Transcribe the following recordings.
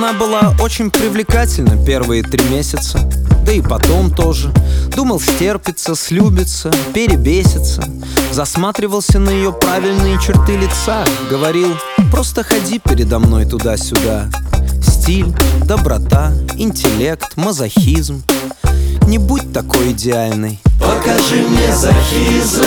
она была очень привлекательна первые 3 месяца. Да и потом тоже. Думал, стерпится, слюбится, перебесится. Засматривался на ее правильные черты лица. Говорил: просто ходи передо мной туда-сюда. Стиль, доброта, интеллект, мазохизм. Не будь такой идеальной. Покажи мне захизм.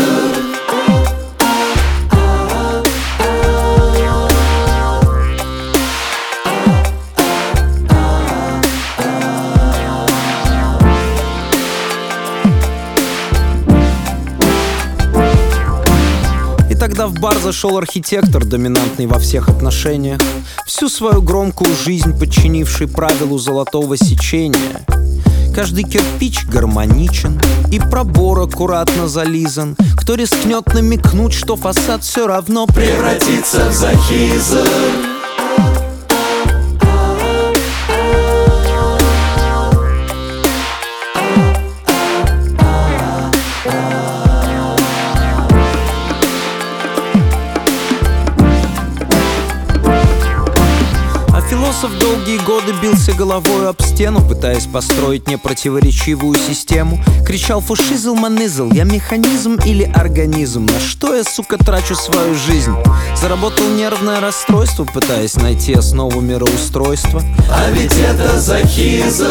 И тогда в бар зашел архитектор, доминантный во всех отношениях, всю свою громкую жизнь подчинивший правилу золотого сечения. Каждый кирпич гармоничен, и пробор аккуратно зализан. Кто рискнет намекнуть, что фасад все равно превратится в захизм? Философ долгие годы бился головой об стену, пытаясь построить непротиворечивую систему. Кричал: фашизм, манизм, я механизм или организм? На что я, сука, трачу свою жизнь? Заработал нервное расстройство, пытаясь найти основу мироустройства. А ведь это захизм.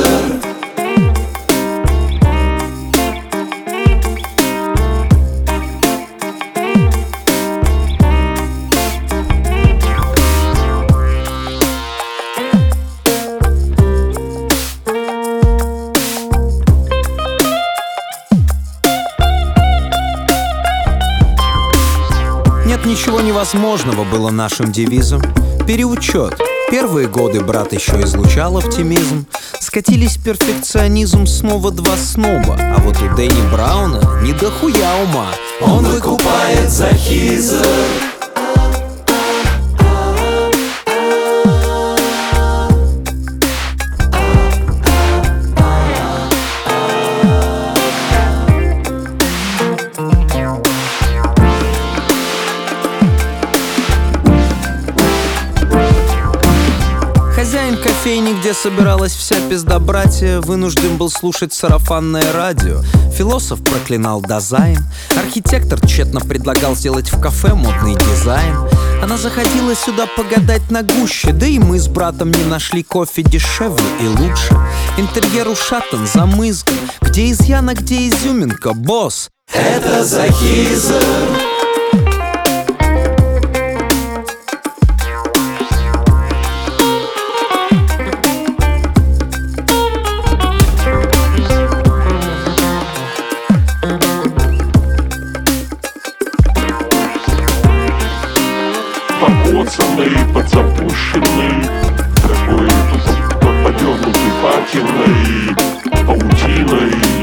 Нет ничего невозможного было нашим девизом. Переучет. Первые годы брат еще излучал оптимизм. Скатились в перфекционизм снова 2 сноба. А вот у Дэнни Брауна не дохуя ума. Он выкупает захизм. Хозяин кофейни, где собиралась вся пиздобратья, вынужден был слушать сарафанное радио. Философ проклинал дизайн. Архитектор тщетно предлагал сделать в кафе модный дизайн. Она заходила сюда погадать на гуще, да и мы с братом не нашли кофе дешевле и лучше. Интерьер ушатан, замызган. Где изъян, а где изюминка, босс? Это захизм. Покоцанный, подзапущенный, такой подернутый патиной, паутиной.